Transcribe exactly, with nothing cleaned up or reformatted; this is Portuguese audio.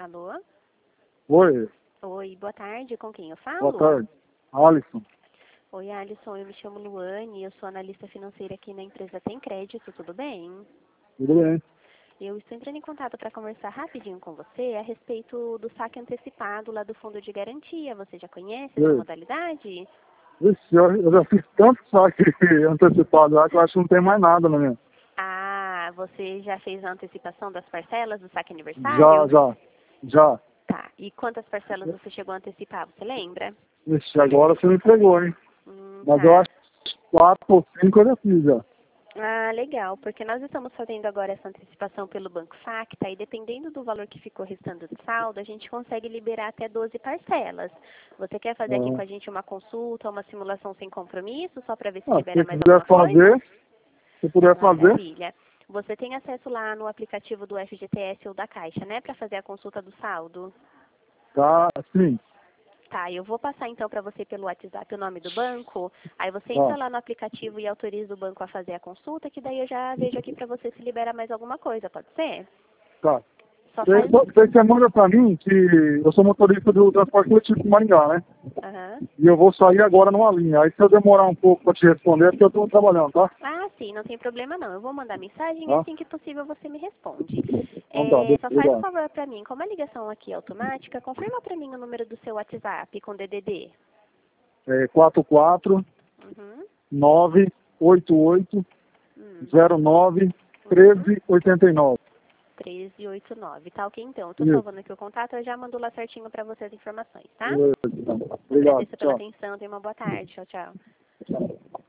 Alô? Oi, Oi, boa tarde. Com quem eu falo? boa tarde. Alisson. Oi, Alisson. Eu me chamo Luane. Eu sou analista financeira aqui na empresa Tem Crédito. Tudo bem? Tudo bem? Eu estou entrando em contato para conversar rapidinho com você a respeito do saque antecipado lá do Fundo de Garantia. Você já conhece essa Oi. modalidade? Vixe, eu, eu já fiz tanto saque antecipado já que eu acho que não tem mais nada na minha. Ah, você já fez a antecipação das parcelas do saque Já, aniversário? já, já. Tá. E quantas parcelas você chegou a antecipar? Você lembra? Vixe, agora você me pegou, hein? Hum, Mas eu tá. acho que quatro ou cinco eu já fiz já. Ah, legal, porque nós estamos fazendo agora essa antecipação pelo Banco Facta e dependendo do valor que ficou restando de saldo, a gente consegue liberar até doze parcelas. Você quer fazer aqui com a Ah, gente uma consulta, uma simulação sem compromisso, só para ver se ah, se libera você mais puder alguma coisa? fazer, se puder fazer, Maravilha. Você tem acesso lá no aplicativo do F G T S ou da Caixa, né, para fazer a consulta do saldo? tá, sim, Tá, eu vou passar então para você pelo WhatsApp o nome do banco, aí você entra tá, lá no aplicativo e autoriza o banco a fazer a consulta, que daí eu já vejo aqui para você se libera mais alguma coisa, pode ser? tá. Só Você, faz... você você manda pra mim que eu sou motorista do transporte coletivo de Maringá, né? Aham. E eu vou sair agora numa linha. Aí se eu demorar um pouco pra te responder, é porque eu tô trabalhando, tá? Ah, sim, não tem problema não. Eu vou mandar mensagem e Tá? assim que possível você me responde. Então tá, É, só faz um obrigado. favor para mim, como a ligação aqui é automática, confirma para mim o número do seu WhatsApp com D D D. É quatro quatro Uhum. nove oito oito Hum. zero nove Uhum. treze oitenta e nove. treze oitenta e nove. Tá ok então. Eu tô Isso. salvando aqui o contato, eu já mando lá certinho para você as informações, tá? Beleza, então. Obrigado. Agradeço pela Tchau. atenção, tenha uma boa tarde. Tchau, tchau. Tchau.